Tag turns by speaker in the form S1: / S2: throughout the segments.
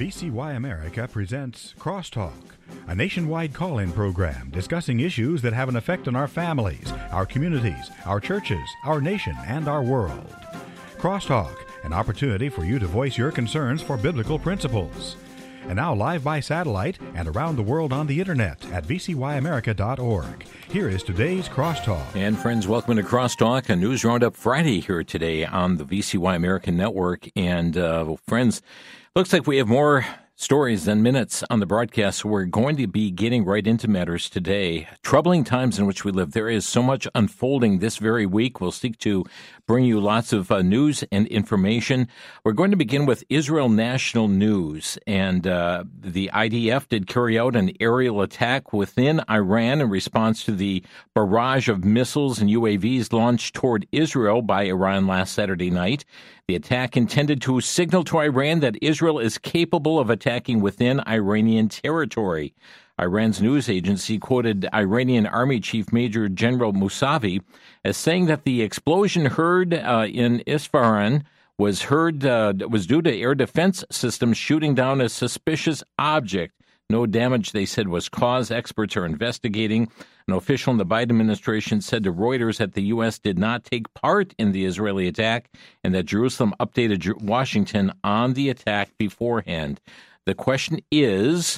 S1: VCY America presents Crosstalk, a nationwide call-in program discussing issues that have an effect on our families, our communities, our churches, our nation, and our world. Crosstalk, an opportunity for you to voice your concerns for biblical principles. And now live by satellite and around the world on the internet at vcyamerica.org. Here is today's Crosstalk.
S2: And friends, welcome to Crosstalk, a News Roundup Friday here today on the VCY American Network. And friends, looks like we have more stories than minutes on the broadcast, so we're going to be getting right into matters today. Troubling times in which we live. There is so much unfolding this very week. We'll seek to bring you lots of news and information. We're going to begin with Israel National News, and the IDF did carry out an aerial attack within Iran in response to the barrage of missiles and UAVs launched toward Israel by Iran last Saturday night. The attack intended to signal to Iran that Israel is capable of attacking within Iranian territory. Iran's news agency quoted Iranian Army Chief Major General Mousavi as saying that the explosion heard in Isfahan was due to air defense systems shooting down a suspicious object. No damage, they said, was caused. Experts are investigating. An official in the Biden administration said to Reuters that the U.S. did not take part in the Israeli attack and that Jerusalem updated Washington on the attack beforehand. The question is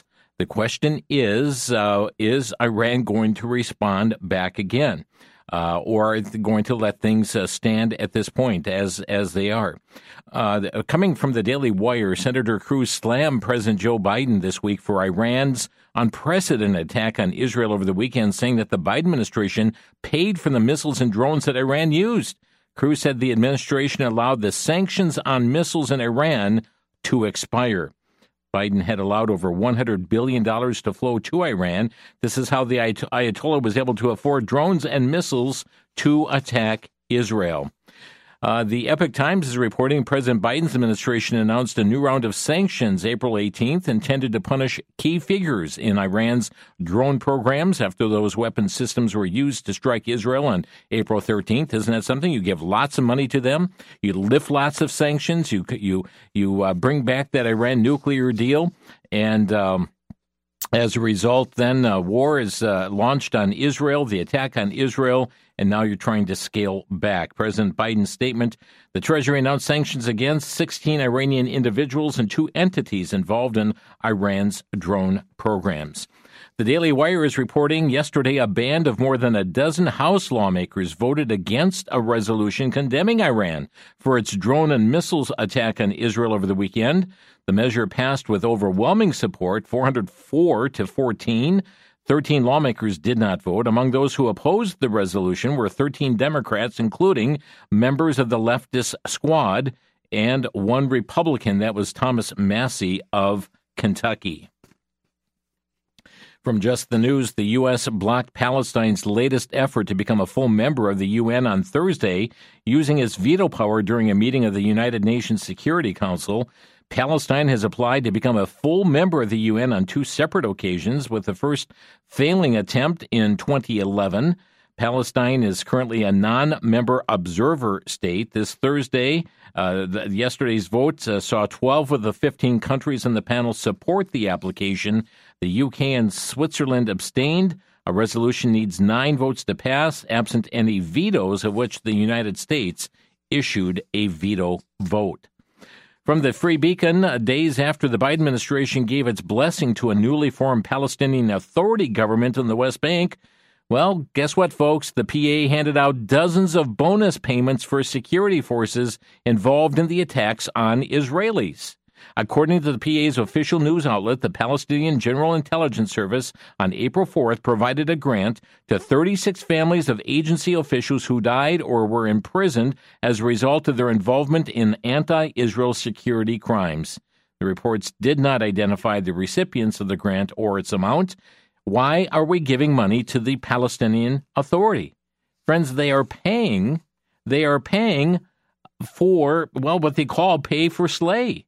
S2: Iran going to respond back again? Or are they going to let things stand at this point as they are? Coming from the Daily Wire, Senator Cruz slammed President Joe Biden this week for Iran's unprecedented attack on Israel over the weekend, saying that the Biden administration paid for the missiles and drones that Iran used. Cruz said the administration allowed the sanctions on missiles in Iran to expire. Biden had allowed over $100 billion to flow to Iran. This is how the Ayatollah was able to afford drones and missiles to attack Israel. The Epoch Times is reporting President Biden's administration announced a new round of sanctions April 18th intended to punish key figures in Iran's drone programs after those weapon systems were used to strike Israel on April 13th. Isn't that something? You give lots of money to them. You lift lots of sanctions. You bring back that Iran nuclear deal. And as a result, then war is launched on Israel, the attack on Israel, and now you're trying to scale back. President Biden's statement, the Treasury announced sanctions against 16 Iranian individuals and 2 entities involved in Iran's drone programs. The Daily Wire is reporting yesterday a band of more than a dozen House lawmakers voted against a resolution condemning Iran for its drone and missiles attack on Israel over the weekend. The measure passed with overwhelming support, 404 to 14. 13 lawmakers did not vote. Among those who opposed the resolution were 13 Democrats, including members of the leftist squad, and 1 Republican, that was Thomas Massie of Kentucky. From Just the News, the U.S. blocked Palestine's latest effort to become a full member of the UN on Thursday, using its veto power during a meeting of the United Nations Security Council. Palestine has applied to become a full member of the UN on 2 separate occasions, with the first failing attempt in 2011. Palestine is currently a non-member observer state. This Thursday, yesterday's votes saw 12 of the 15 countries in the panel support the application. The UK and Switzerland abstained. A resolution needs 9 votes to pass, absent any vetoes, of which the United States issued a veto vote. From the Free Beacon, days after the Biden administration gave its blessing to a newly formed Palestinian Authority government in the West Bank, well, guess what, folks? The PA handed out dozens of bonus payments for security forces involved in the attacks on Israelis. According to the PA's official news outlet, the Palestinian General Intelligence Service on April 4th provided a grant to 36 families of agency officials who died or were imprisoned as a result of their involvement in anti-Israel security crimes. The reports did not identify the recipients of the grant or its amount. Why are we giving money to the Palestinian Authority? Friends, they are paying for, well, what they call pay for slay.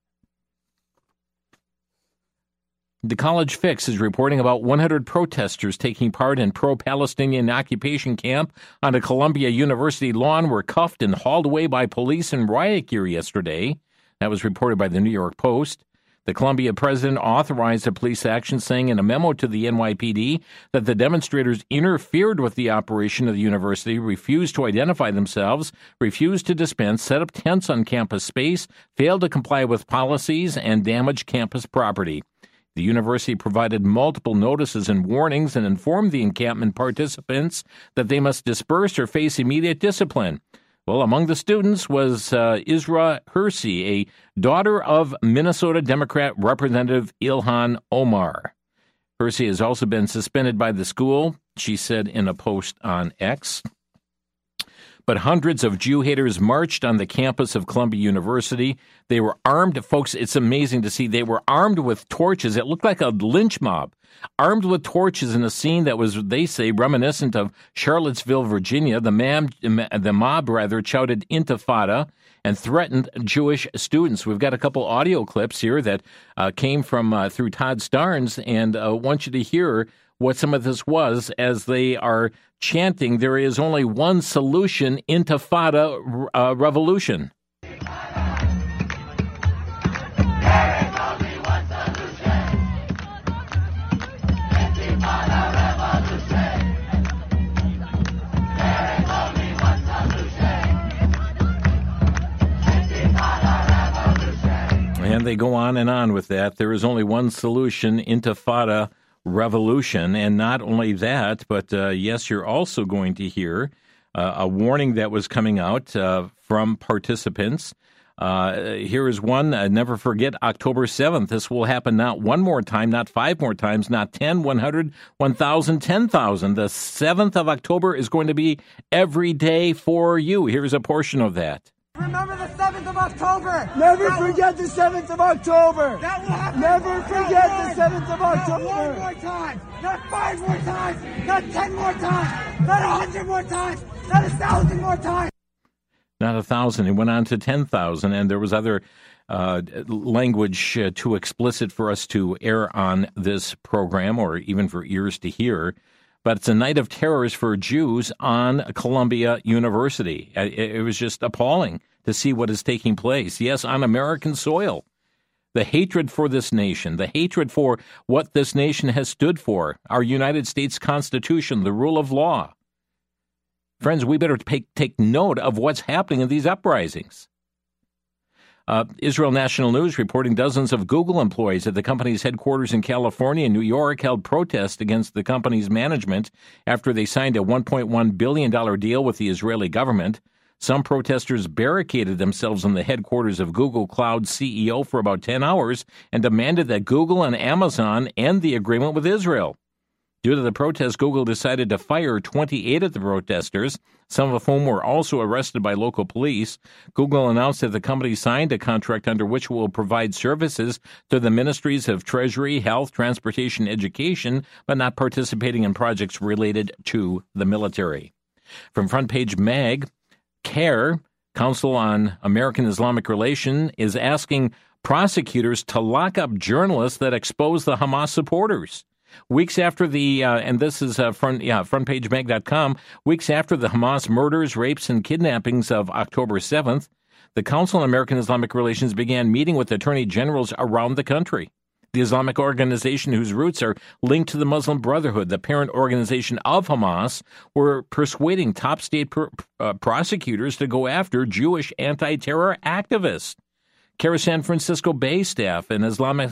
S2: The College Fix is reporting about 100 protesters taking part in pro-Palestinian occupation camp on a Columbia University lawn were cuffed and hauled away by police in riot gear yesterday. That was reported by the New York Post. The Columbia president authorized the police action, saying in a memo to the NYPD that the demonstrators interfered with the operation of the university, refused to identify themselves, refused to dispense, set up tents on campus space, failed to comply with policies, and damaged campus property. The university provided multiple notices and warnings and informed the encampment participants that they must disperse or face immediate discipline. Well, among the students was Isra Hersey, a daughter of Minnesota Democrat Representative Ilhan Omar. Hersey has also been suspended by the school, she said in a post on X. But hundreds of Jew haters marched on the campus of Columbia University. They were armed. Folks, it's amazing to see. They were armed with torches. It looked like a lynch mob, armed with torches in a scene that was, they say, reminiscent of Charlottesville, Virginia. The mob shouted Intifada and threatened Jewish students. We've got a couple audio clips here that came from through Todd Starnes, and I want you to hear what some of this was as they are chanting, "There is only one solution, Intifada revolution." And they go on with that. There is only one solution, Intifada revolution. And not only that, but yes, you're also going to hear a warning that was coming out from participants. Here is one. Never forget October 7th. This will happen not one more time, not five more times, not 10, 100, 1,000, 10,000. The 7th of October is going to be every day for you. Here's a portion of that.
S3: Remember the 7th of October.
S4: Never forget the 7th of October.
S3: That will happen.
S4: Never forget the 7th of October.
S3: Not one more time. Not 5 more times. Not 10 more times. Not 100 more times. Not 1,000 more times.
S2: Not 1,000. It went on to 10,000, and there was other language too explicit for us to air on this program, or even for ears to hear. But it's a night of terrors for Jews on Columbia University. It was just appalling to see what is taking place. Yes, on American soil. The hatred for this nation, the hatred for what this nation has stood for, our United States Constitution, the rule of law. Friends, we better take note of what's happening in these uprisings. Israel National News reporting dozens of Google employees at the company's headquarters in California and New York held protest against the company's management after they signed a $1.1 billion deal with the Israeli government. Some protesters barricaded themselves in the headquarters of Google Cloud CEO for about 10 hours and demanded that Google and Amazon end the agreement with Israel. Due to the protest, Google decided to fire 28 of the protesters, some of whom were also arrested by local police. Google announced that the company signed a contract under which it will provide services to the ministries of Treasury, Health, Transportation, Education, but not participating in projects related to the military. From Front Page Mag, CAIR, Council on American Islamic Relations, is asking prosecutors to lock up journalists that expose the Hamas supporters. Weeks after the, and this is frontpagemag.com, weeks after the Hamas murders, rapes, and kidnappings of October 7th, the Council on American Islamic Relations began meeting with attorney generals around the country. The Islamic organization, whose roots are linked to the Muslim Brotherhood, the parent organization of Hamas, were persuading top state prosecutors to go after Jewish anti-terror activists. CAIR San Francisco Bay staff and Islamic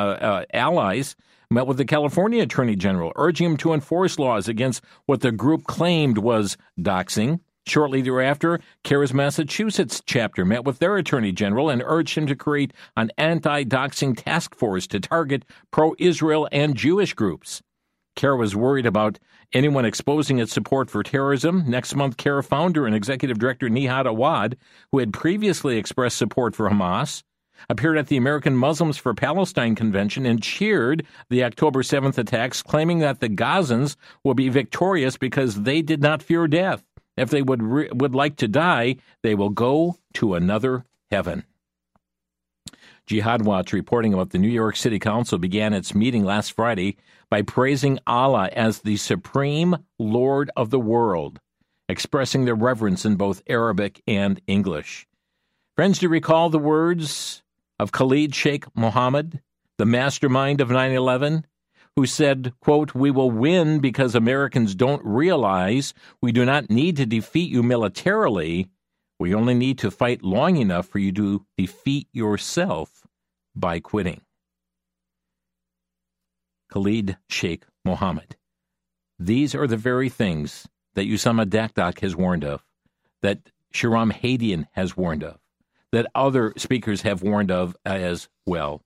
S2: allies met with the California Attorney General, urging him to enforce laws against what the group claimed was doxing. Shortly thereafter, CAIR's Massachusetts chapter met with their Attorney General and urged him to create an anti-doxing task force to target pro-Israel and Jewish groups. CAIR was worried about anyone exposing its support for terrorism. Next month, CAIR founder and executive director Nihad Awad, who had previously expressed support for Hamas, appeared at the American Muslims for Palestine convention and cheered the October 7th attacks, claiming that the Gazans will be victorious because they did not fear death. If they would like to die, they will go to another heaven. Jihad Watch reporting about the New York City Council began its meeting last Friday by praising Allah as the supreme Lord of the world, expressing their reverence in both Arabic and English. Friends, do you recall the words of Khalid Sheikh Mohammed, the mastermind of 9/11, who said, quote, "We will win because Americans don't realize we do not need to defeat you militarily. We only need to fight long enough for you to defeat yourself by quitting." Khalid Sheikh Mohammed. These are the very things that Usama Dakdak has warned of, that Shahram Hadian has warned of, that other speakers have warned of as well.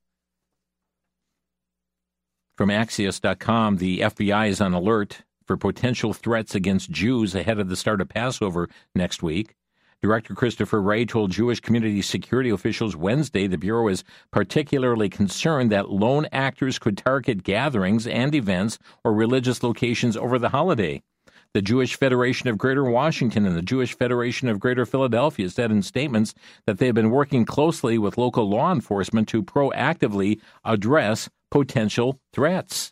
S2: From Axios.com, the FBI is on alert for potential threats against Jews ahead of the start of Passover next week. Director Christopher Wray told Jewish community security officials Wednesday the Bureau is particularly concerned that lone actors could target gatherings and events or religious locations over the holiday. The Jewish Federation of Greater Washington and the Jewish Federation of Greater Philadelphia said in statements that they have been working closely with local law enforcement to proactively address potential threats.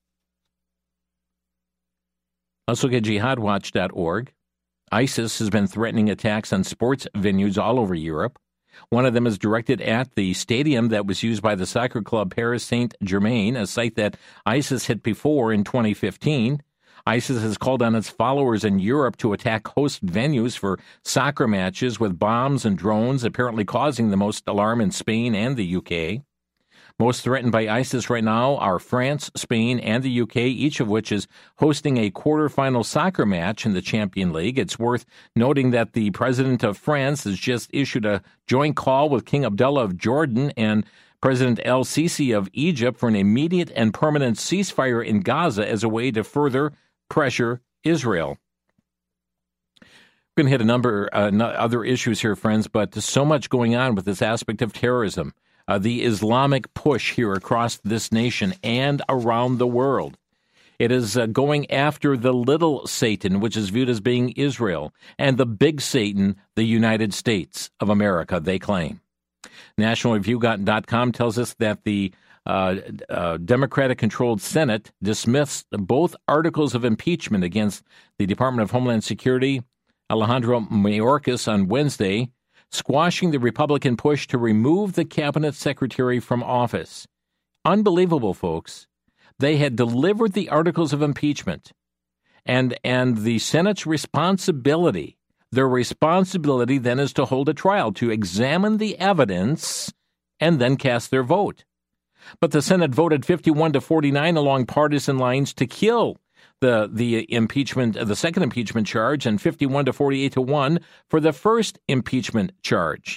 S2: Let's look at jihadwatch.org. ISIS has been threatening attacks on sports venues all over Europe. One of them is directed at the stadium that was used by the soccer club Paris Saint-Germain, a site that ISIS hit before in 2015. ISIS has called on its followers in Europe to attack host venues for soccer matches with bombs and drones, apparently causing the most alarm in Spain and the UK. Most threatened by ISIS right now are France, Spain, and the UK, each of which is hosting a quarterfinal soccer match in the Champions League. It's worth noting that the president of France has just issued a joint call with King Abdullah of Jordan and President El-Sisi of Egypt for an immediate and permanent ceasefire in Gaza as a way to further pressure Israel. We're going to hit a number of other issues here, friends, but there's so much going on with this aspect of terrorism. The Islamic push here across this nation and around the world. It is going after the little Satan, which is viewed as being Israel, and the big Satan, the United States of America, they claim. NationalReview.com tells us that the Democratic-controlled Senate dismissed both articles of impeachment against the Department of Homeland Security, Alejandro Mayorkas, on Wednesday, squashing the Republican push to remove the cabinet secretary from office. Unbelievable, folks. They had delivered the articles of impeachment, and the Senate's responsibility, their responsibility then is to hold a trial, to examine the evidence, and then cast their vote. But the Senate voted 51-49 along partisan lines to kill the impeachment, the second impeachment charge, and 51-48-1 for the first impeachment charge.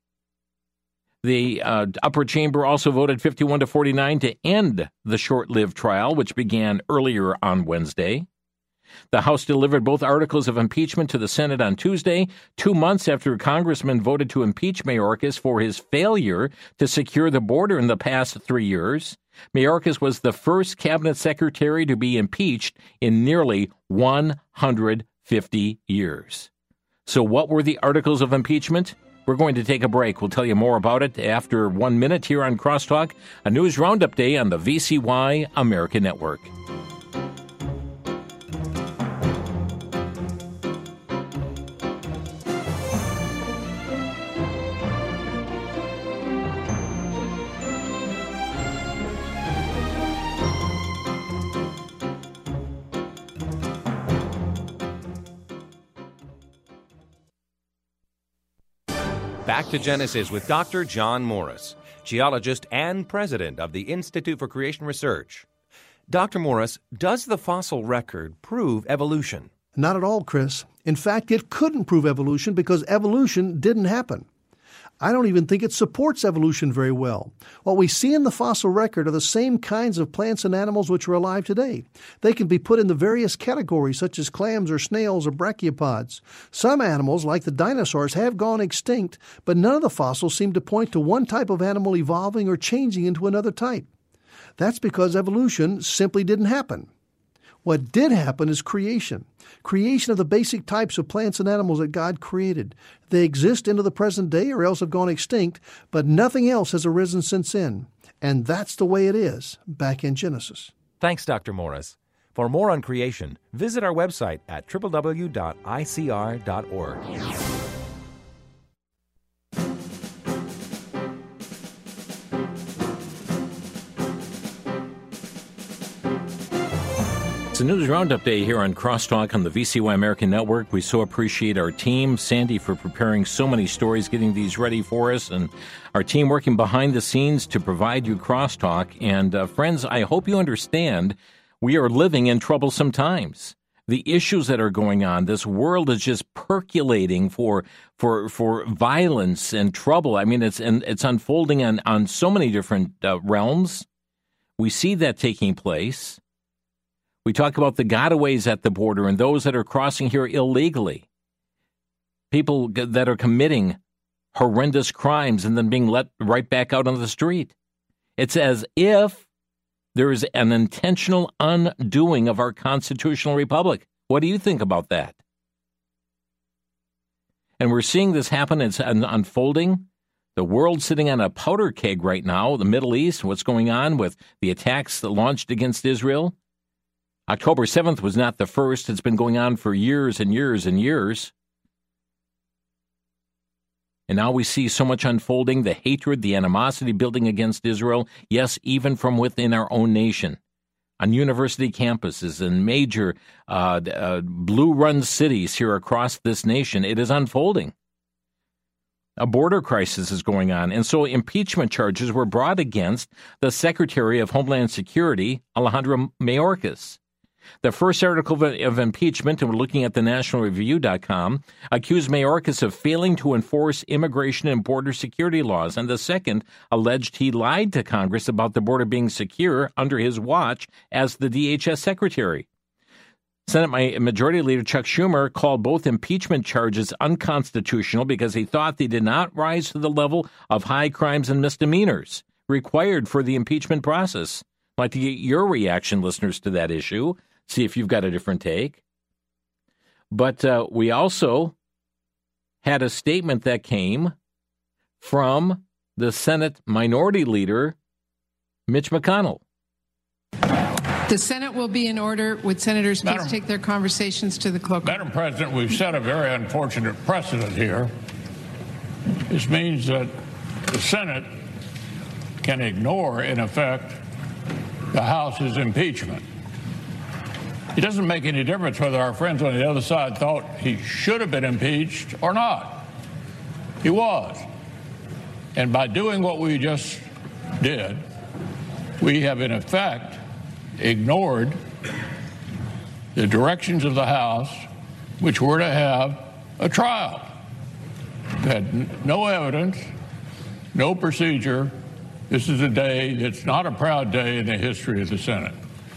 S2: The upper chamber also voted 51-49 to end the short-lived trial, which began earlier on Wednesday. The House delivered both articles of impeachment to the Senate on Tuesday, 2 months after congressmen voted to impeach Mayorkas for his failure to secure the border in the past 3 years. Mayorkas was the first cabinet secretary to be impeached in nearly 150 years. So what were the articles of impeachment? We're going to take a break. We'll tell you more about it after 1 minute here on Crosstalk, a news roundup day on the VCY America Network.
S5: Back to Genesis with Dr. John Morris, geologist and president of the Institute for Creation Research. Dr. Morris, does the fossil record prove evolution?
S6: Not at all, Chris. In fact, it couldn't prove evolution because evolution didn't happen. I don't even think it supports evolution very well. What we see in the fossil record are the same kinds of plants and animals which are alive today. They can be put into various categories such as clams or snails or brachiopods. Some animals, like the dinosaurs, have gone extinct, but none of the fossils seem to point to one type of animal evolving or changing into another type. That's because evolution simply didn't happen. What did happen is creation of the basic types of plants and animals that God created. They exist into the present day or else have gone extinct, but nothing else has arisen since then. And that's the way it is back in Genesis.
S5: Thanks, Dr. Morris. For more on creation, visit our website at www.icr.org.
S2: a News Roundup Day here on Crosstalk on the VCY American Network. We so appreciate our team, Sandy, for preparing so many stories, getting these ready for us, and our team working behind the scenes to provide you Crosstalk. And friends, I hope you understand we are living in troublesome times. The issues that are going on, this world is just percolating for violence and trouble. I mean, it's unfolding on so many different realms. We see that taking place. We talk about the gotaways at the border and those that are crossing here illegally. People that are committing horrendous crimes and then being let right back out on the street. It's as if there is an intentional undoing of our constitutional republic. What do you think about that? And we're seeing this happen. It's unfolding. The world's sitting on a powder keg right now. The Middle East, what's going on with the attacks that launched against Israel. October 7th was not the first. It's been going on for years and years and years. And now we see so much unfolding, the hatred, the animosity building against Israel, yes, even from within our own nation. On university campuses and major blue-run cities here across this nation, it is unfolding. A border crisis is going on, and so impeachment charges were brought against the Secretary of Homeland Security, Alejandro Mayorkas. The first article of impeachment, and we're looking at the nationalreview.com, accused Mayorkas of failing to enforce immigration and border security laws, and the second alleged he lied to Congress about the border being secure under his watch as the DHS secretary. Senate Majority Leader Chuck Schumer called both impeachment charges unconstitutional because he thought they did not rise to the level of high crimes and misdemeanors required for the impeachment process. I'd like to get your reaction, listeners, to that issue. See if you've got a different take. But we also had a statement that came from the Senate Minority Leader, Mitch McConnell.
S7: The Senate will be in order. Would senators please take their conversations to the cloak?
S8: Madam President, we've set a very unfortunate precedent here. This means that the Senate can ignore, in effect, the House's impeachment. It doesn't make any difference whether our friends on the other side thought he should have been impeached or not. He was. And by doing what we just did, we have, in effect, ignored the directions of the House, which were to have a trial. We had no evidence, no procedure. This is a day that's not a proud day in the history of the Senate.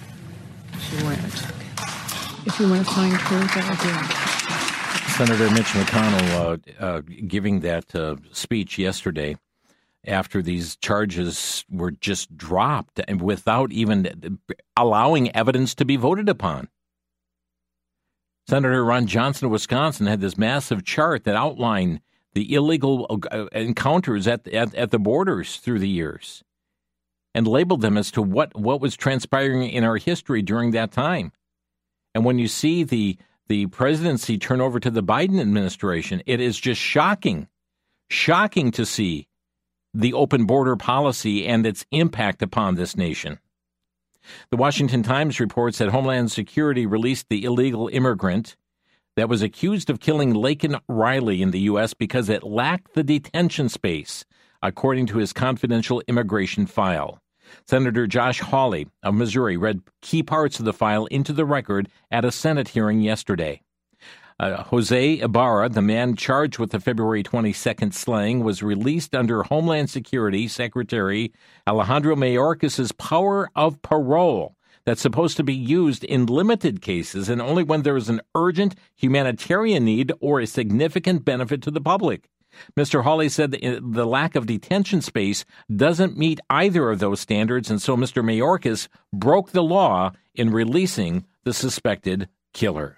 S7: If you want to find her, that would be.
S2: Senator Mitch McConnell giving that speech yesterday after these charges were just dropped and without even allowing evidence to be voted upon. Senator Ron Johnson of Wisconsin had this massive chart that outlined the illegal encounters at the borders through the years and labeled them as to what was transpiring in our history during that time. And when you see the presidency turn over to the Biden administration, it is just shocking to see the open border policy and its impact upon this nation. The Washington Times reports that Homeland Security released the illegal immigrant that was accused of killing Laken Riley in the U.S. because it lacked the detention space, according to his confidential immigration file. Senator Josh Hawley of Missouri read key parts of the file into the record at a Senate hearing yesterday. Jose Ibarra, the man charged with the February 22nd slaying, was released under Homeland Security Secretary Alejandro Mayorkas' power of parole that's supposed to be used in limited cases and only when there is an urgent humanitarian need or a significant benefit to the public. Mr. Hawley said that the lack of detention space doesn't meet either of those standards, and so Mr. Mayorkas broke the law in releasing the suspected killer.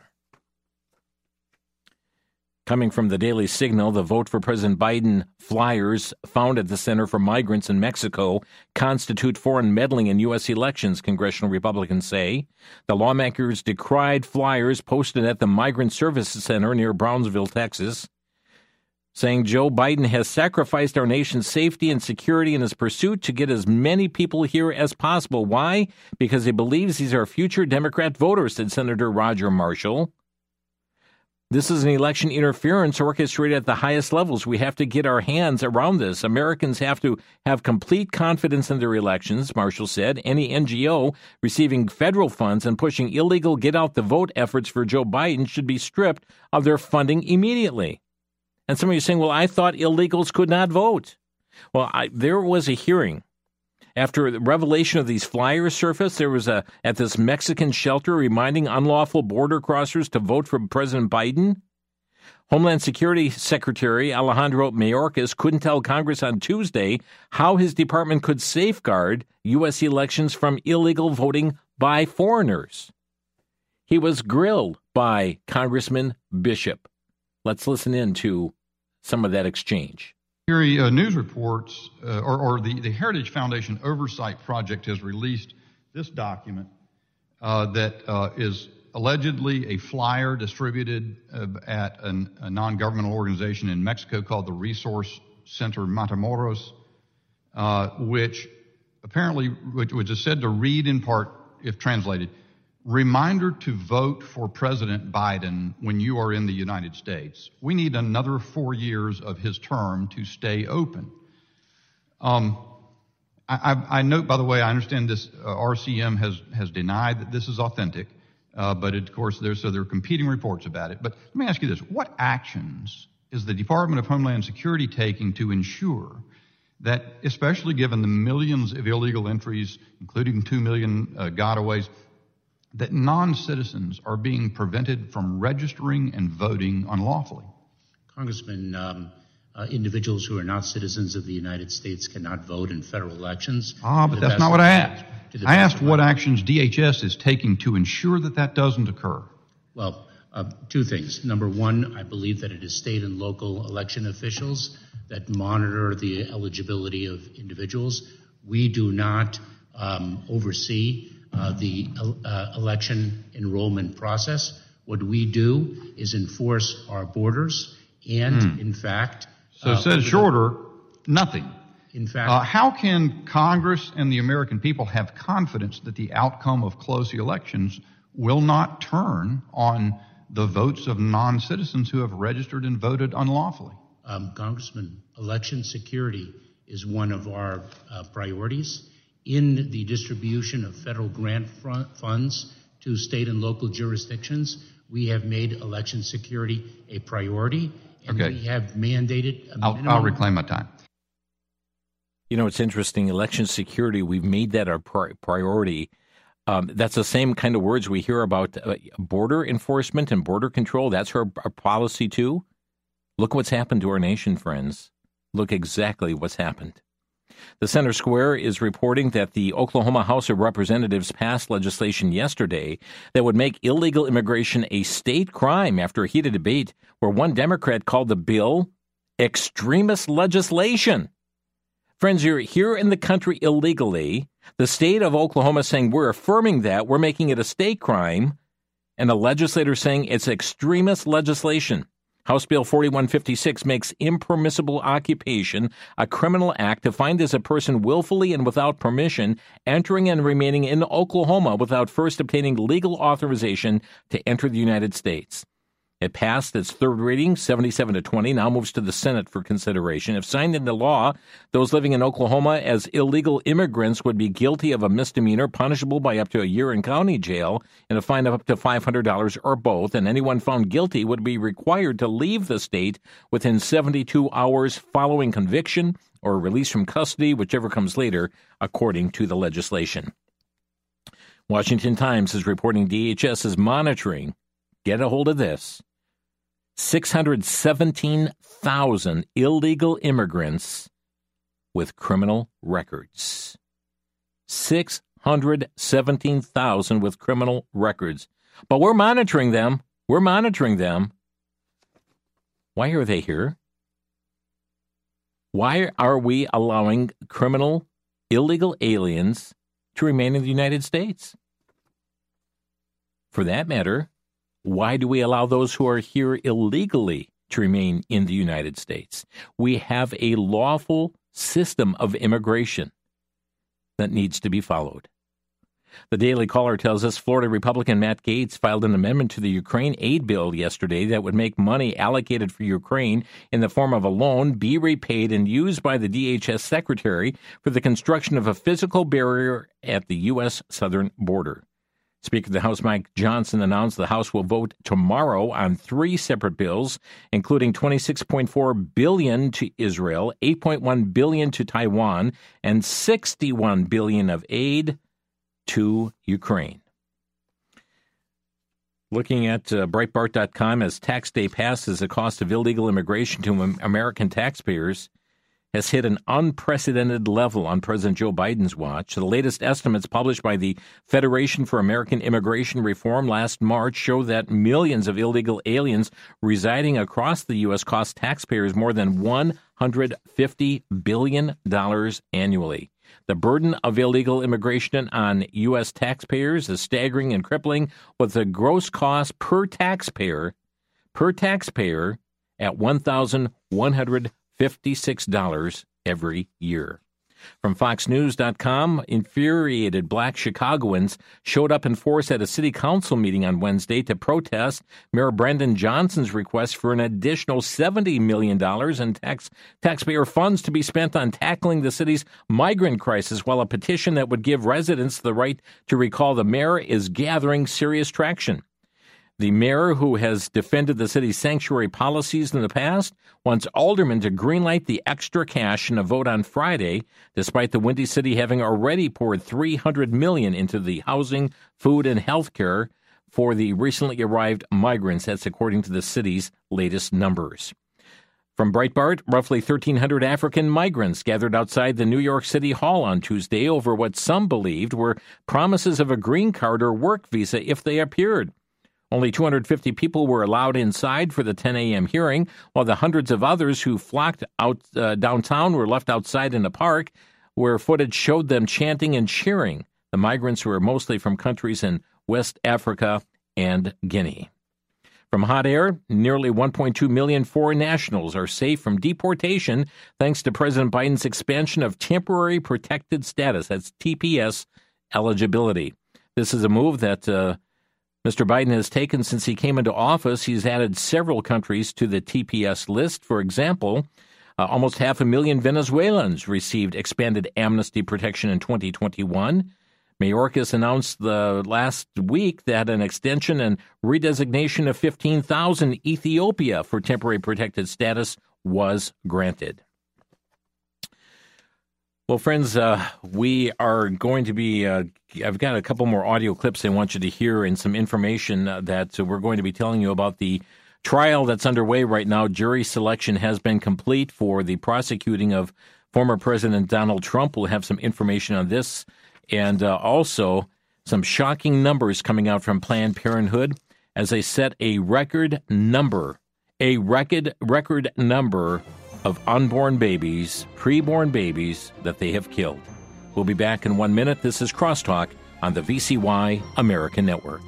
S2: Coming from the Daily Signal, the Vote for President Biden flyers found at the Center for Migrants in Mexico constitute foreign meddling in U.S. elections, congressional Republicans say. The lawmakers decried flyers posted at the Migrant Services Center near Brownsville, Texas. saying Joe Biden has sacrificed our nation's safety and security in his pursuit to get as many people here as possible. Why? Because he believes these are future Democrat voters, said Senator Roger Marshall. This is an election interference orchestrated at the highest levels. We have to get our hands around this. Americans have to have complete confidence in their elections, Marshall said. Any NGO receiving federal funds and pushing illegal get-out-the-vote efforts for Joe Biden should be stripped of their funding immediately. And some of you are saying, well, I thought illegals could not vote. Well, there was a hearing. After the revelation of these flyers surfaced, there was at this Mexican shelter reminding unlawful border crossers to vote for President Biden. Homeland Security Secretary Alejandro Mayorkas couldn't tell Congress on Tuesday how his department could safeguard U.S. elections from illegal voting by foreigners. He was grilled by Congressman Bishop. Let's listen in to some of that exchange.
S9: News reports, or the Heritage Foundation Oversight Project has released this document that is allegedly a flyer distributed at a non-governmental organization in Mexico called the Resource Center Matamoros, which is said to read in part, if translated, reminder to vote for President Biden when you are in the United States. We need another 4 years of his term to stay open. I note, by the way, I understand this RCM has denied that this is authentic, but of course there are competing reports about it. But let me ask you this. What actions is the Department of Homeland Security taking to ensure that, especially given the millions of illegal entries, including 2 million gotaways, that non-citizens are being prevented from registering and voting unlawfully?
S10: Congressman, individuals who are not citizens of the United States cannot vote in federal elections.
S9: But that's not what I asked. I asked what actions DHS is taking to ensure that that doesn't occur.
S10: Well, two things. Number one, I believe that it is state and local election officials that monitor the eligibility of individuals. We do not oversee the election enrollment process. What we do is enforce our borders and, in fact...
S9: So said shorter, nothing.
S10: In fact...
S9: how can Congress and the American people have confidence that the outcome of close elections will not turn on the votes of non-citizens who have registered and voted unlawfully?
S10: Congressman, election security is one of our priorities. In the distribution of federal grant funds to state and local jurisdictions, we have made election security a priority, and we have mandated a minimum...
S9: I'll reclaim my time.
S2: You know, it's interesting. Election security, we've made that our priority. That's the same kind of words we hear about border enforcement and border control. That's our policy, too. Look what's happened to our nation, friends. Look exactly what's happened. The Center Square is reporting that the Oklahoma House of Representatives passed legislation yesterday that would make illegal immigration a state crime after a heated debate where one Democrat called the bill extremist legislation. Friends, you're here in the country illegally. The state of Oklahoma saying we're affirming that, we're making it a state crime, and a legislator saying it's extremist legislation. House Bill 4156 makes impermissible occupation a criminal act defined as a person willfully and without permission entering and remaining in Oklahoma without first obtaining legal authorization to enter the United States. It passed its third reading, 77-20, now moves to the Senate for consideration. If signed into law, those living in Oklahoma as illegal immigrants would be guilty of a misdemeanor punishable by up to a year in county jail and a fine of up to $500 or both, and anyone found guilty would be required to leave the state within 72 hours following conviction or release from custody, whichever comes later, according to the legislation. Washington Times is reporting DHS is monitoring, get a hold of this, 617,000 illegal immigrants with criminal records. 617,000 with criminal records. But we're monitoring them. We're monitoring them. Why are they here? Why are we allowing criminal, illegal aliens to remain in the United States? For that matter, why do we allow those who are here illegally to remain in the United States. We have a lawful system of immigration that needs to be followed. The Daily Caller tells us Florida Republican Matt Gaetz filed an amendment to the Ukraine aid bill yesterday that would make money allocated for Ukraine in the form of a loan be repaid and used by the DHS secretary for the construction of a physical barrier at the U.S. southern border. Speaker of the House Mike Johnson announced the House will vote tomorrow on 3 separate bills, including $26.4 billion to Israel, $8.1 billion to Taiwan, and $61 billion of aid to Ukraine. Looking at Breitbart.com, as tax day passes, the cost of illegal immigration to American taxpayers has hit an unprecedented level on President Joe Biden's watch. The latest estimates published by the Federation for American Immigration Reform last March show that millions of illegal aliens residing across the U.S. cost taxpayers more than $150 billion annually. The burden of illegal immigration on U.S. taxpayers is staggering and crippling, with the gross cost per taxpayer at $1,156 every year. From FoxNews.com, infuriated black Chicagoans showed up in force at a city council meeting on Wednesday to protest Mayor Brandon Johnson's request for an additional $70 million in taxpayer funds to be spent on tackling the city's migrant crisis, while a petition that would give residents the right to recall the mayor is gathering serious traction. The mayor, who has defended the city's sanctuary policies in the past, wants aldermen to greenlight the extra cash in a vote on Friday, despite the Windy City having already poured $300 million into the housing, food, and health care for the recently arrived migrants. That's according to the city's latest numbers. From Breitbart, roughly 1,300 African migrants gathered outside the New York City Hall on Tuesday over what some believed were promises of a green card or work visa if they appeared. Only 250 people were allowed inside for the 10 a.m. hearing, while the hundreds of others who flocked out downtown were left outside in a park, where footage showed them chanting and cheering. The migrants were mostly from countries in West Africa and Guinea. From Hot Air, nearly 1.2 million foreign nationals are safe from deportation thanks to President Biden's expansion of temporary protected status, that's TPS, eligibility. This is a move that Mr. Biden has taken since he came into office. He's added several countries to the TPS list. For example, almost 500,000 Venezuelans received expanded amnesty protection in 2021. Mayorkas announced last week that an extension and redesignation of 15,000 Ethiopia for temporary protected status was granted. Well, friends, we are going to be, I've got a couple more audio clips I want you to hear and some information that we're going to be telling you about the trial that's underway right now. Jury selection has been complete for the prosecuting of former President Donald Trump. We'll have some information on this and also some shocking numbers coming out from Planned Parenthood as they set a record number of unborn babies, preborn babies that they have killed. We'll be back in 1 minute. This is Crosstalk on the VCY American Network.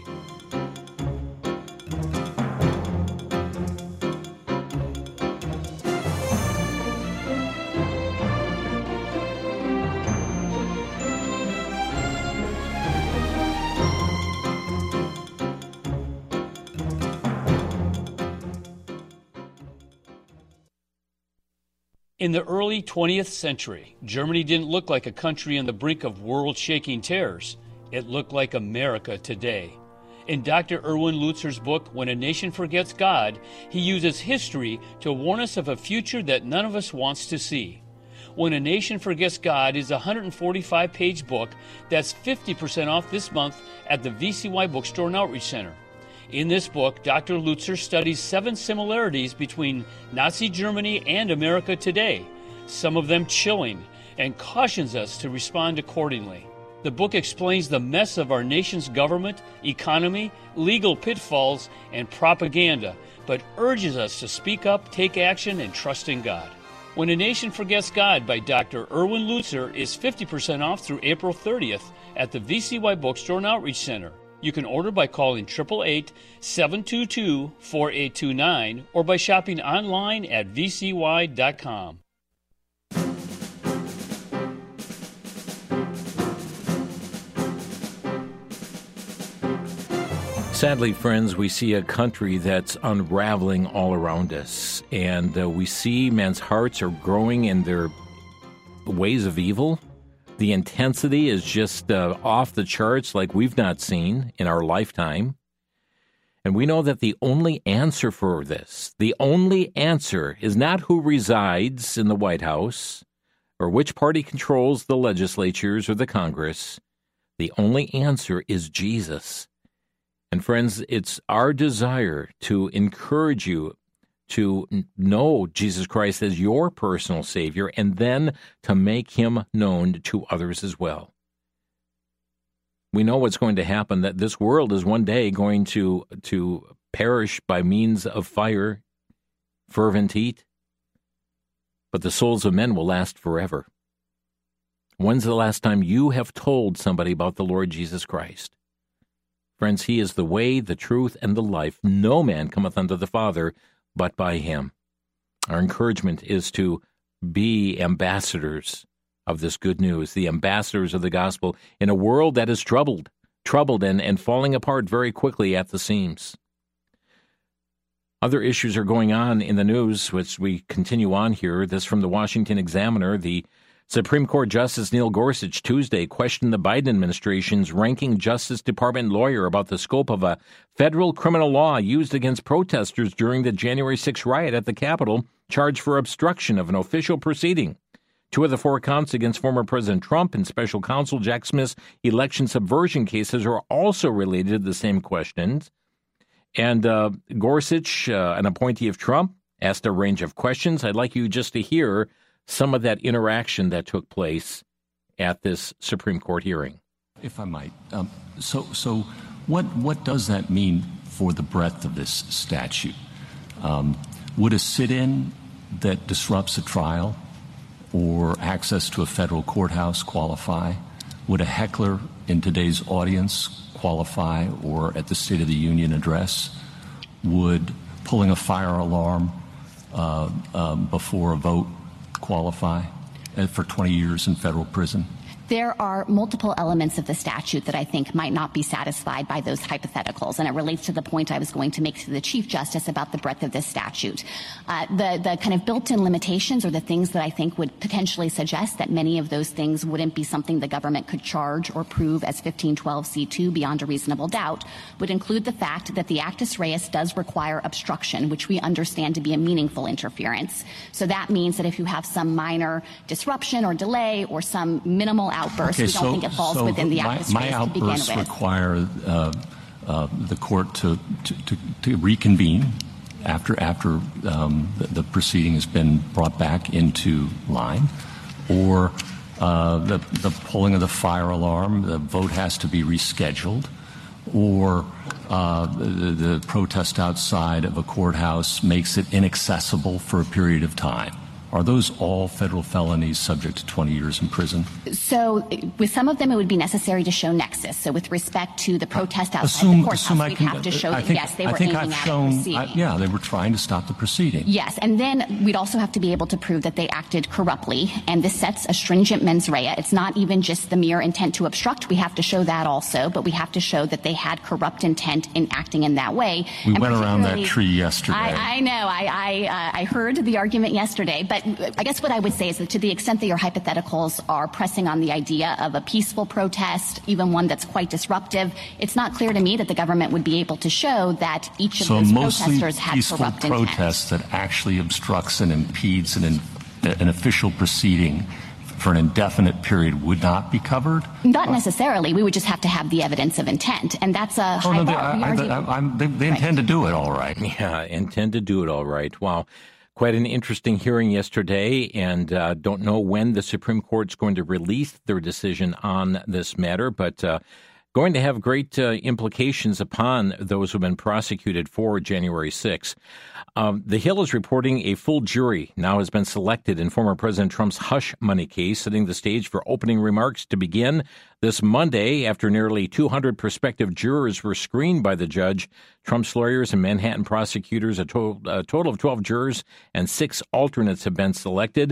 S11: In the early 20th century, Germany didn't look like a country on the brink of world-shaking terrors. It looked like America today. In Dr. Erwin Lutzer's book, When a Nation Forgets God, he uses history to warn us of a future that none of us wants to see. When a Nation Forgets God is a 145-page book that's 50% off this month at the VCY Bookstore and Outreach Center. In this book, Dr. Lutzer studies 7 similarities between Nazi Germany and America today, some of them chilling, and cautions us to respond accordingly. The book explains the mess of our nation's government, economy, legal pitfalls, and propaganda, but urges us to speak up, take action, and trust in God. When a Nation Forgets God by Dr. Erwin Lutzer is 50% off through April 30th at the VCY Bookstore and Outreach Center. You can order by calling 888-722-4829 or by shopping online at vcy.com.
S2: Sadly, friends, we see a country that's unraveling all around us, and we see men's hearts are growing in their ways of evil. The intensity is just off the charts like we've not seen in our lifetime. And we know that the only answer for this, the only answer is not who resides in the White House or which party controls the legislatures or the Congress. The only answer is Jesus. And friends, it's our desire to encourage you to know Jesus Christ as your personal Savior and then to make him known to others as well. We know what's going to happen, that this world is one day going to perish by means of fire, fervent heat, but the souls of men will last forever. When's the last time you have told somebody about the Lord Jesus Christ? Friends, he is the way, the truth, and the life. No man cometh unto the Father but by him. Our encouragement is to be ambassadors of this good news, the ambassadors of the gospel in a world that is troubled and falling apart very quickly at the seams. Other issues are going on in the news, which we continue on here. This from the Washington Examiner. The Supreme Court Justice Neil Gorsuch Tuesday questioned the Biden administration's ranking Justice Department lawyer about the scope of a federal criminal law used against protesters during the January 6 riot at the Capitol, charged for obstruction of an official proceeding. 2 of the 4 counts against former President Trump and special counsel Jack Smith's election subversion cases are also related to the same questions. And Gorsuch, an appointee of Trump, asked a range of questions. I'd like you just to hear some of that interaction that took place at this Supreme Court hearing.
S12: If I might, so what does that mean for the breadth of this statute? Would a sit-in that disrupts a trial or access to a federal courthouse qualify? Would a heckler in today's audience qualify, or at the State of the Union address? Would pulling a fire alarm before a vote qualify for 20 years in federal prison?
S13: There are multiple elements of the statute that I think might not be satisfied by those hypotheticals, and it relates to the point I was going to make to the Chief Justice about the breadth of this statute. The kind of built-in limitations are the things that I think would potentially suggest that many of those things wouldn't be something the government could charge or prove as 1512c2 beyond a reasonable doubt, would include the fact that the actus reus does require obstruction, which we understand to be a meaningful interference. So that means that if you have some minor disruption or delay or some minimal outburst, we don't think it falls within the actus reus to begin with. My outbursts require
S12: the court to reconvene after the proceeding has been brought back into line, or the pulling of the fire alarm, the vote has to be rescheduled, or the protest outside of a courthouse makes it inaccessible for a period of time. Are those all federal felonies subject to 20 years in prison?
S13: So with some of them, it would be necessary to show nexus. So with respect to the protest outside the courthouse, we'd have to show that, yes, they were aiming at the proceeding.
S12: They were trying to stop the proceeding.
S13: Yes, and then we'd also have to be able to prove that they acted corruptly, and this sets a stringent mens rea. It's not even just the mere intent to obstruct. We have to show that also, but we have to show that they had corrupt intent in acting in that way.
S12: We went around that tree yesterday.
S13: I know. I heard the argument yesterday, but I guess what I would say is that to the extent that your hypotheticals are pressing on the idea of a peaceful protest, even one that's quite disruptive, it's not clear to me that the government would be able to show that each of those protesters had corrupt intent.
S12: So mostly peaceful protest that actually obstructs and impedes an official proceeding for an indefinite period would not be covered?
S13: Not necessarily. We would just have to have the evidence of intent, and that's a high bar.
S12: They intend to do it all right.
S2: Yeah, intend to do it all right. Wow. Quite an interesting hearing yesterday, and don't know when the Supreme Court's going to release their decision on this matter, but going to have great implications upon those who have been prosecuted for January 6th. The Hill is reporting a full jury now has been selected in former President Trump's hush money case, setting the stage for opening remarks to begin this Monday. After nearly 200 prospective jurors were screened by the judge, Trump's lawyers and Manhattan prosecutors, a total of 12 jurors and 6 alternates have been selected.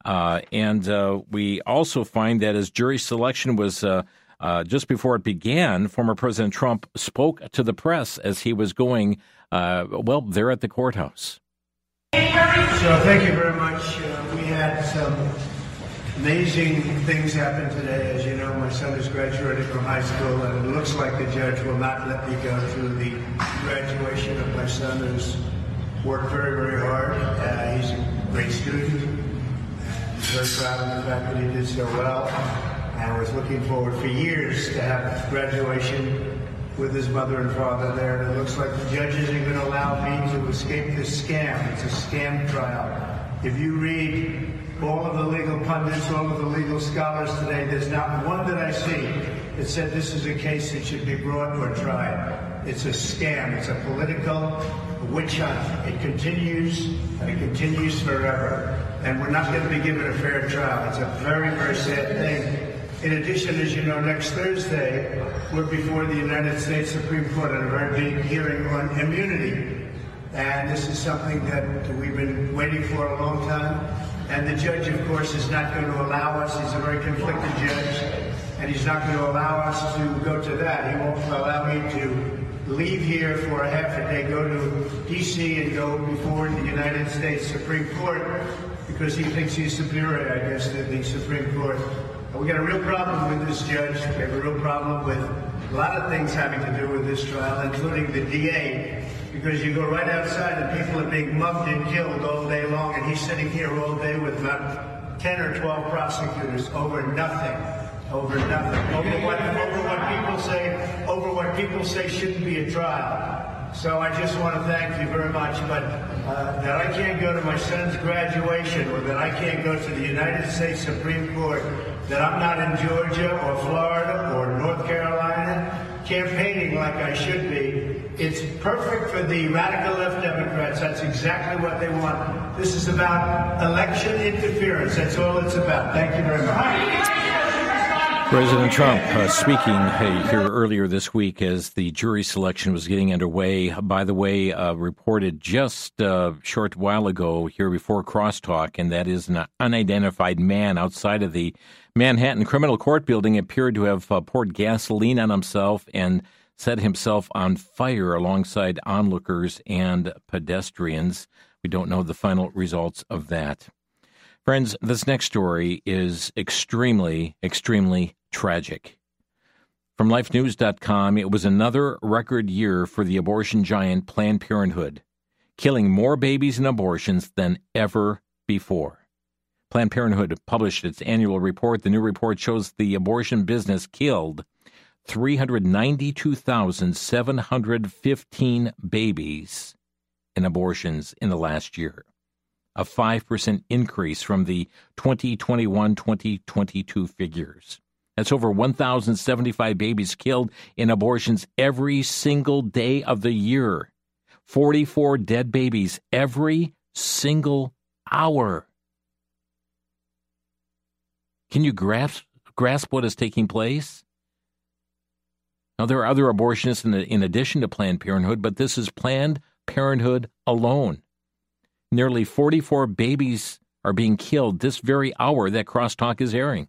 S2: And we also find that as jury selection was just before it began, former President Trump spoke to the press as he was going, there at the courthouse.
S14: So thank you very much. We had some amazing things happen today. As you know, my son is graduating from high school, and it looks like the judge will not let me go through the graduation of my son, who's worked very, very hard. He's a great student. I'm very proud of the fact that he did so well. I was looking forward for years to have graduation with his mother and father there. And it looks like the judge isn't going to allow me to escape this scam. It's a scam trial. If you read all of the legal pundits, all of the legal scholars today, there's not one that I see that said this is a case that should be brought or tried. It's a scam. It's a political witch hunt. It continues, and it continues forever. And we're not going to be given a fair trial. It's a very, very sad thing. In addition, as you know, next Thursday, we're before the United States Supreme Court on a very big hearing on immunity. And this is something that we've been waiting for a long time. And the judge, of course, is not going to allow us. He's a very conflicted judge. And he's not going to allow us to go to that. He won't allow me to leave here for a half a day, go to D.C. and go before the United States Supreme Court because he thinks he's superior, I guess, to the Supreme Court. We got a real problem with this judge. We have a real problem with a lot of things having to do with this trial, including the DA, because you go right outside and people are being mugged and killed all day long, and he's sitting here all day with about 10 or 12 prosecutors over nothing, over what people say shouldn't be a trial. So I just want to thank you very much, but that I can't go to my son's graduation or that I can't go to the United States Supreme Court, that I'm not in Georgia or Florida or North Carolina campaigning like I should be. It's perfect for the radical left Democrats. That's exactly what they want. This is about election interference. That's all it's about. Thank you very much.
S2: President Trump speaking here earlier this week as the jury selection was getting underway. By the way, reported just a short while ago here before Crosstalk, and that is an unidentified man outside of the Manhattan Criminal Court building appeared to have poured gasoline on himself and set himself on fire alongside onlookers and pedestrians. We don't know the final results of that. Friends, this next story is extremely, extremely tragic. From LifeNews.com, it was another record year for the abortion giant Planned Parenthood, killing more babies in abortions than ever before. Planned Parenthood published its annual report. The new report shows the abortion business killed 392,715 babies in abortions in the last year, a 5% increase from the 2021-2022 figures. That's over 1,075 babies killed in abortions every single day of the year. 44 dead babies every single hour. Can you grasp what is taking place? Now, there are other abortionists in addition to Planned Parenthood, but this is Planned Parenthood alone. Nearly 44 babies are being killed this very hour that Crosstalk is airing.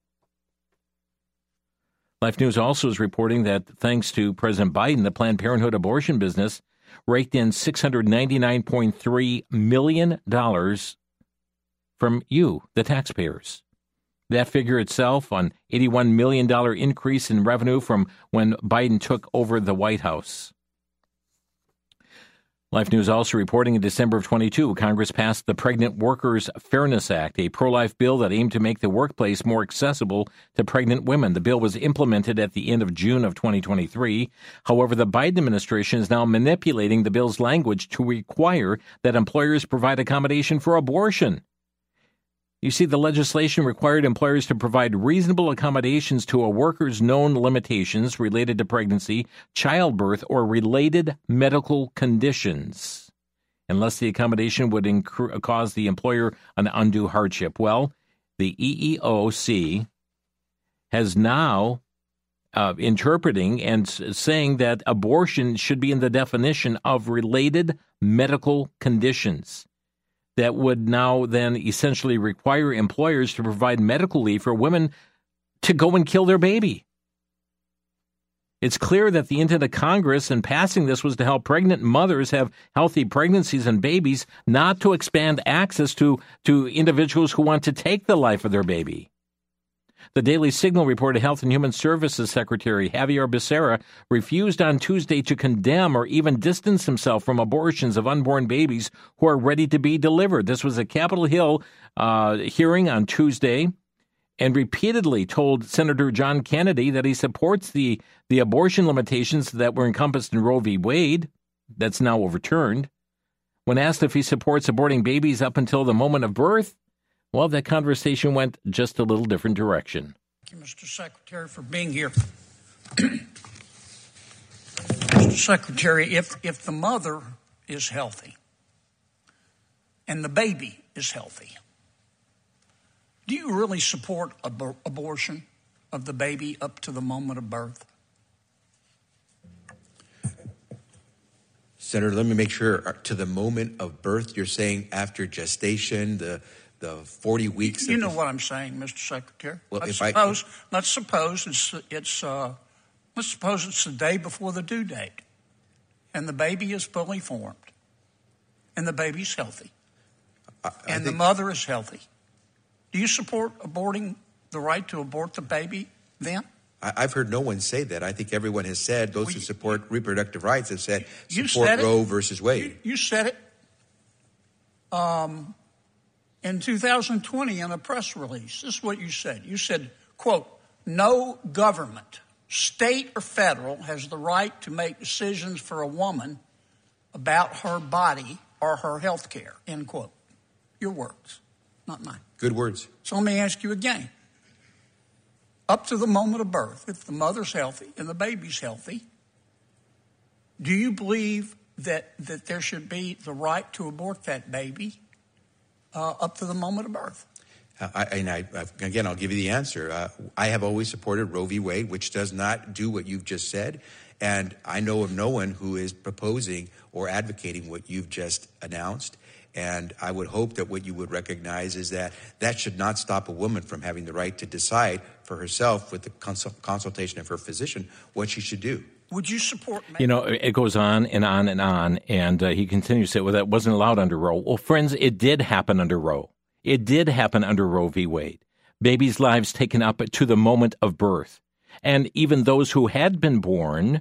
S2: Life News also is reporting that thanks to President Biden, the Planned Parenthood abortion business raked in $699.3 million from you, the taxpayers. That figure itself, an $81 million increase in revenue from when Biden took over the White House. Life News also reporting in December of 22, Congress passed the Pregnant Workers Fairness Act, a pro-life bill that aimed to make the workplace more accessible to pregnant women. The bill was implemented at the end of June of 2023. However, the Biden administration is now manipulating the bill's language to require that employers provide accommodation for abortion. You see, the legislation required employers to provide reasonable accommodations to a worker's known limitations related to pregnancy, childbirth, or related medical conditions, unless the accommodation would cause the employer an undue hardship. Well, the EEOC has now interpreting and saying that abortion should be in the definition of related medical conditions. That would now then essentially require employers to provide medical leave for women to go and kill their baby. It's clear that the intent of Congress in passing this was to help pregnant mothers have healthy pregnancies and babies, not to expand access to individuals who want to take the life of their baby. The Daily Signal reported Health and Human Services Secretary Javier Becerra refused on Tuesday to condemn or even distance himself from abortions of unborn babies who are ready to be delivered. This was a Capitol Hill hearing on Tuesday, and repeatedly told Senator John Kennedy that he supports the abortion limitations that were encompassed in Roe v. Wade, that's now overturned. When asked if he supports aborting babies up until the moment of birth, well, that conversation went just a little different direction.
S15: Thank you, Mr. Secretary, for being here. Mr. Secretary, if the mother is healthy and the baby is healthy, do you really support abortion of the baby up to the moment of birth?
S16: Senator, let me make sure. To the moment of birth, you're saying after gestation, the 40 weeks.
S15: You know what I'm saying, Mr. Secretary.
S16: Well,
S15: let's suppose it's the day before the due date, and the baby is fully formed, and the baby's healthy, and the mother is healthy. Do you support aborting the right to abort the baby then?
S16: I've heard no one say that. I think everyone has said, those who support reproductive rights have said, support Roe versus Wade.
S15: You said it. In 2020, in a press release, this is what you said. You said, quote, "No government, state or federal, has the right to make decisions for a woman about her body or her health care," end quote. Your words, not mine.
S16: Good words.
S15: So let me ask you again. Up to the moment of birth, if the mother's healthy and the baby's healthy, do you believe that there should be the right to abort that baby up to the moment of birth?
S16: Again, I'll give you the answer. I have always supported Roe v. Wade, which does not do what you've just said. And I know of no one who is proposing or advocating what you've just announced. And I would hope that what you would recognize is that that should not stop a woman from having the right to decide for herself with the consultation of her physician what she should do.
S15: Would you support?
S2: You know, it goes on and on and on, and he continues to say, well, that wasn't allowed under Roe. Well, friends, it did happen under Roe. It did happen under Roe v. Wade. Babies' lives taken up to the moment of birth. And even those who had been born,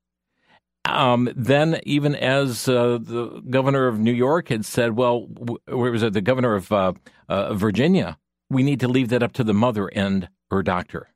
S2: then even as the governor of New York had said, well, where was it? The governor of Virginia, we need to leave that up to the mother and her doctor.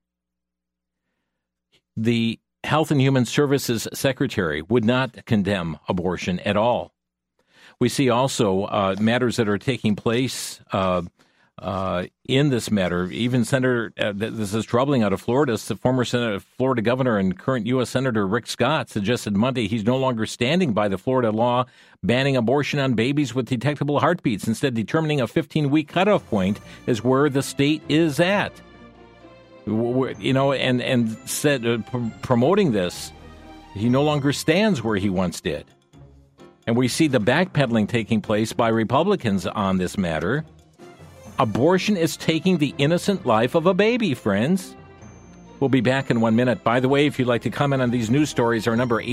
S2: The Health and Human Services Secretary would not condemn abortion at all. We see also matters that are taking place in this matter. Even Senator, this is troubling out of Florida, the former Florida governor and current U.S. Senator Rick Scott suggested Monday he's no longer standing by the Florida law banning abortion on babies with detectable heartbeats, instead determining a 15-week cutoff point is where the state is at. You know, and said promoting this, he no longer stands where he once did. And we see the backpedaling taking place by Republicans on this matter. Abortion is taking the innocent life of a baby, friends. We'll be back in 1 minute. By the way, if you'd like to comment on these news stories, our number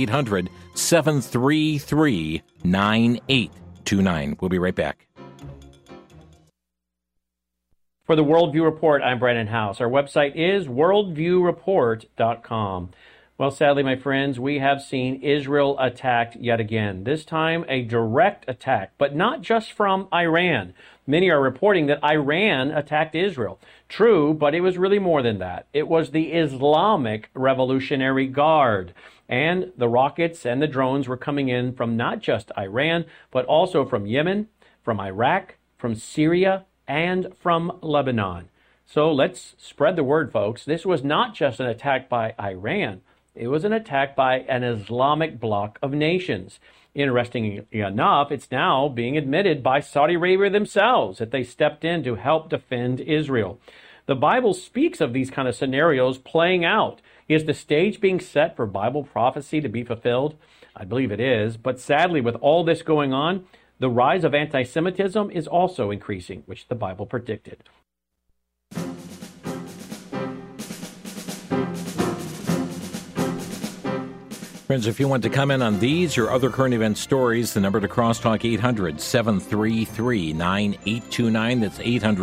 S2: 800-733-9829. We'll be right back.
S17: For the Worldview Report, I'm Brandon House. Our website is worldviewreport.com. Well, sadly, my friends, we have seen Israel attacked yet again. This time, a direct attack, but not just from Iran. Many are reporting that Iran attacked Israel. True, but it was really more than that. It was the Islamic Revolutionary Guard. And the rockets and the drones were coming in from not just Iran, but also from Yemen, from Iraq, from Syria, and from Lebanon. So let's spread the word, folks. This was not just an attack by Iran. It was an attack by an Islamic bloc of nations. Interestingly enough, it's now being admitted by Saudi Arabia themselves that they stepped in to help defend Israel. The Bible speaks of these kind of scenarios playing out. Is the stage being set for Bible prophecy to be fulfilled? I believe it is. But sadly, with all this going on, the rise of anti-Semitism is also increasing, which the Bible predicted.
S2: Friends, if you want to comment on these or other current event stories, the number to Crosstalk 800-733-9829. That's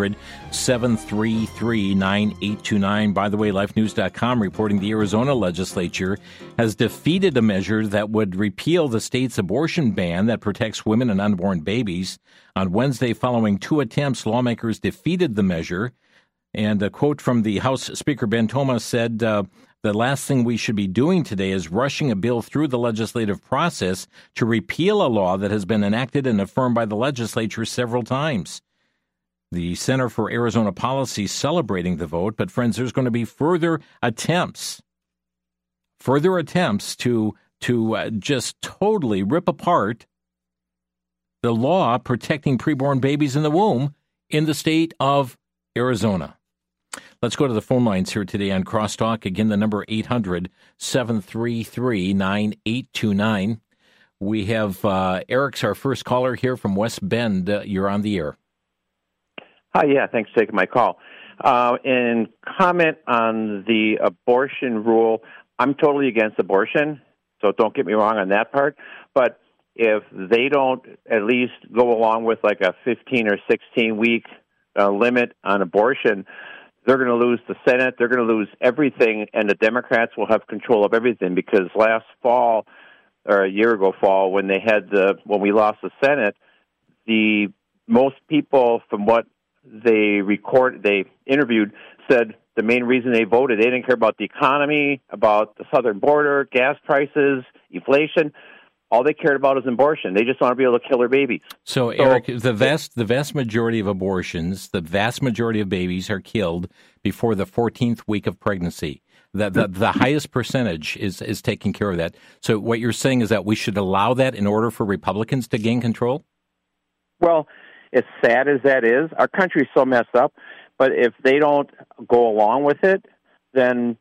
S2: 800-733-9829. By the way, LifeNews.com reporting the Arizona legislature has defeated a measure that would repeal the state's abortion ban that protects women and unborn babies. On Wednesday, following 2 attempts, lawmakers defeated the measure. And a quote from the House Speaker Ben Thomas said, the last thing we should be doing today is rushing a bill through the legislative process to repeal a law that has been enacted and affirmed by the legislature several times. The Center for Arizona Policy celebrating the vote, but friends, there's going to be further attempts to just totally rip apart the law protecting preborn babies in the womb in the state of Arizona. Let's go to the phone lines here today on Crosstalk. Again, the number 800-733-9829. We have Eric's our first caller here from West Bend. You're on the air.
S18: Hi, yeah, thanks for taking my call. In comment on the abortion rule, I'm totally against abortion, so don't get me wrong on that part. But if they don't at least go along with like a 15 or 16-week limit on abortion, they're going to lose the Senate, they're going to lose everything, and the Democrats will have control of everything, because last fall, or a year ago fall, when we lost the Senate, the most people from what they interviewed said the main reason they voted, they didn't care about the economy, about the southern border, gas prices, inflation. All they cared about is abortion. They just want to be able to kill their babies.
S2: So Eric, the vast majority of abortions, the vast majority of babies are killed before the 14th week of pregnancy. The highest percentage is taking care of that. So what you're saying is that we should allow that in order for Republicans to gain control?
S18: Well, as sad as that is, our country's so messed up. But if they don't go along with it, then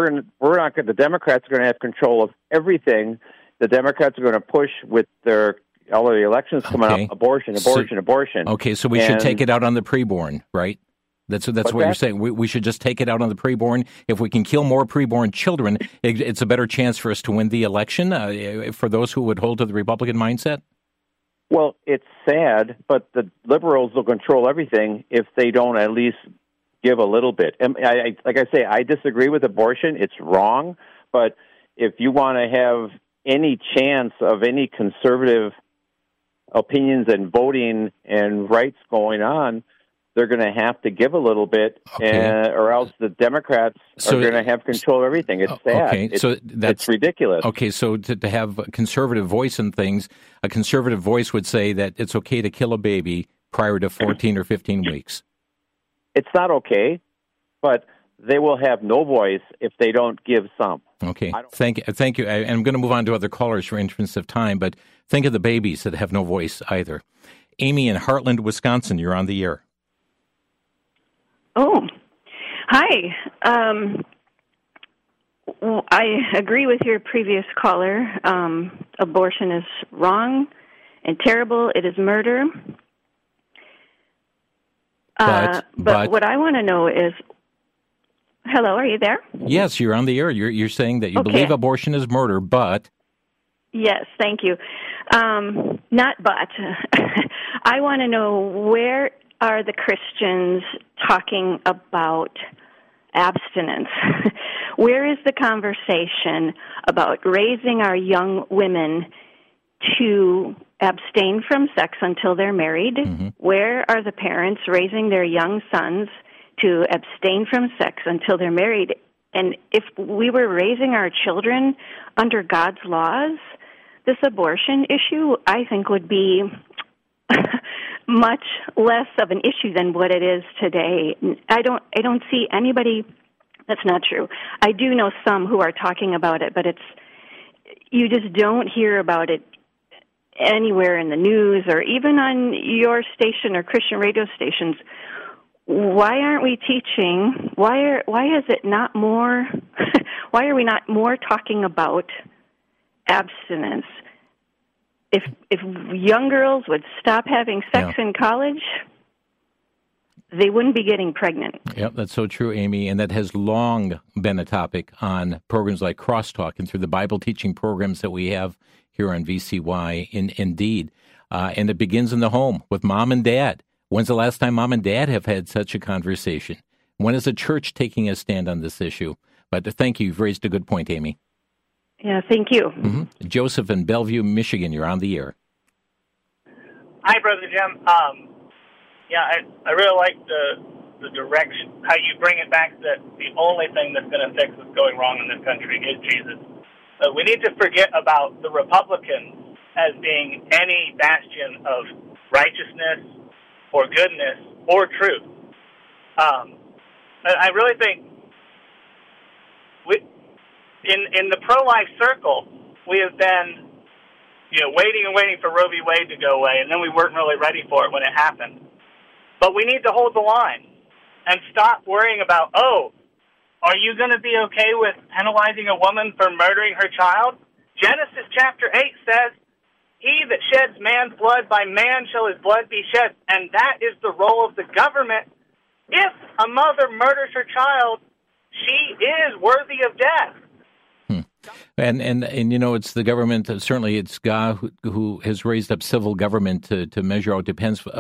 S18: the Democrats are going to have control of everything. The Democrats are going to push with all the elections coming up, abortion.
S2: Okay, so we should take it out on the preborn, right? That's what you're saying. We should just take it out on the preborn. If we can kill more preborn children, it's a better chance for us to win the election, for those who would hold to the Republican mindset?
S18: Well, it's sad, but the liberals will control everything if they don't at least give a little bit. And like I say, I disagree with abortion. It's wrong. But if you want to have any chance of any conservative opinions and voting and rights going on, they're going to have to give a little bit, or else the Democrats are going to have control of everything. It's sad.
S2: Okay,
S18: it's ridiculous.
S2: Okay, so to have a conservative voice in things, a conservative voice would say that it's okay to kill a baby prior to 14 or 15 weeks.
S18: It's not okay, but they will have no voice if they don't give some.
S2: Okay, thank you. I'm going to move on to other callers for interest of time, but think of the babies that have no voice either. Amy in Heartland, Wisconsin, you're on the air.
S19: Oh, hi. I agree with your previous caller. Abortion is wrong and terrible. It is murder. But what I want to know is, hello, are you there?
S2: Yes, you're on the air. You're saying that you believe abortion is murder, but...
S19: Yes, thank you. Not but. I want to know, where are the Christians talking about abstinence? Where is the conversation about raising our young women to abstain from sex until they're married? Mm-hmm. Where are the parents raising their young sons to abstain from sex until they're married? And if we were raising our children under God's laws, this abortion issue, I think, would be much less of an issue than what it is today. I don't see anybody. That's not true. I do know some who are talking about it, but you just don't hear about it anywhere in the news or even on your station or Christian radio stations. Why aren't we teaching? Why is it not more? Why are we not more talking about abstinence? If young girls would stop having sex in college, they wouldn't be getting pregnant.
S2: Yep, that's so true, Amy, and that has long been a topic on programs like Crosstalk and through the Bible teaching programs that we have here on VCY. Indeed, and it begins in the home with mom and dad. When's the last time mom and dad have had such a conversation? When is the church taking a stand on this issue? But thank you. You've raised a good point, Amy.
S19: Yeah, thank you.
S2: Mm-hmm. Joseph in Bellevue, Michigan, you're on the air.
S20: Hi, Brother Jim. I really like the direction, how you bring it back that the only thing that's going to fix what's going wrong in this country is Jesus. We need to forget about the Republicans as being any bastion of righteousness or goodness or truth. I really think in the pro-life circle, we have been, waiting and waiting for Roe v. Wade to go away, and then we weren't really ready for it when it happened. But we need to hold the line and stop worrying about, are you going to be okay with penalizing a woman for murdering her child? Genesis chapter 8 says, "He that sheds man's blood, by man shall his blood be shed." And that is the role of the government. If a mother murders her child, she is worthy of death.
S2: And it's the government. Certainly, it's God who has raised up civil government to measure out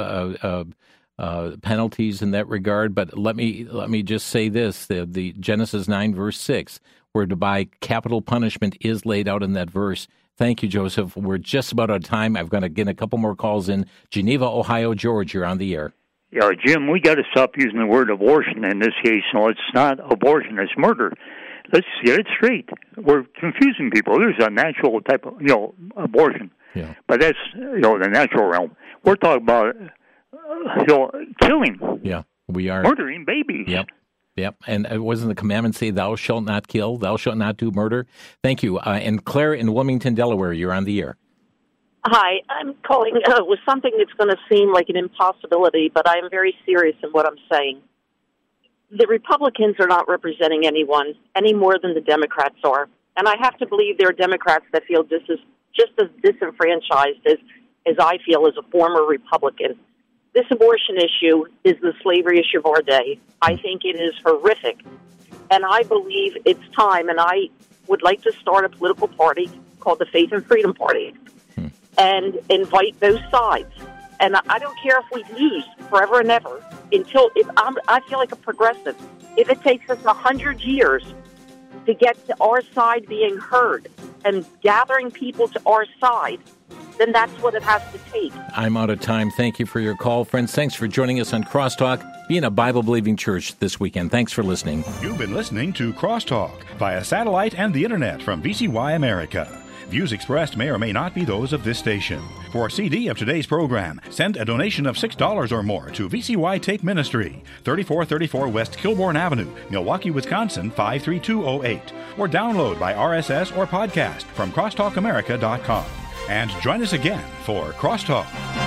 S2: penalties in that regard. But let me just say this: the Genesis 9 verse 6, where to buy capital punishment is laid out in that verse. Thank you, Joseph. We're just about out of time. I've got to get a couple more calls in. Geneva, Ohio. George, you're on the air.
S21: Yeah, Jim, we got to stop using the word abortion in this case. No, it's not abortion; it's murder. Let's get it straight. We're confusing people. There's a natural type of, abortion. Yeah. But that's, the natural realm. We're talking about, killing.
S2: Yeah, we are.
S21: Murdering babies.
S2: Yep. And wasn't the commandment say, "Thou shalt not kill, thou shalt not do murder"? Thank you. And Claire in Wilmington, Delaware, you're on the air.
S22: Hi, I'm calling with something that's going to seem like an impossibility, but I am very serious in what I'm saying. The Republicans are not representing anyone any more than the Democrats are. And I have to believe there are Democrats that feel just as disenfranchised as I feel as a former Republican. This abortion issue is the slavery issue of our day. I think it is horrific. And I believe it's time, and I would like to start a political party called the Faith and Freedom Party and invite both sides. And I don't care if we lose forever and ever. I feel like a progressive. If it takes us 100 years to get to our side being heard and gathering people to our side, then that's what it has to take.
S2: I'm out of time. Thank you for your call, friends. Thanks for joining us on Crosstalk. Being a Bible-believing church this weekend. Thanks for listening.
S1: You've been listening to Crosstalk via satellite and the internet from VCY America. Views expressed may or may not be those of this station. For a CD of today's program, send a donation of $6 or more to VCY Tape Ministry, 3434 West Kilbourne Avenue, Milwaukee, Wisconsin, 53208, or download by RSS or podcast from crosstalkamerica.com. And join us again for Crosstalk.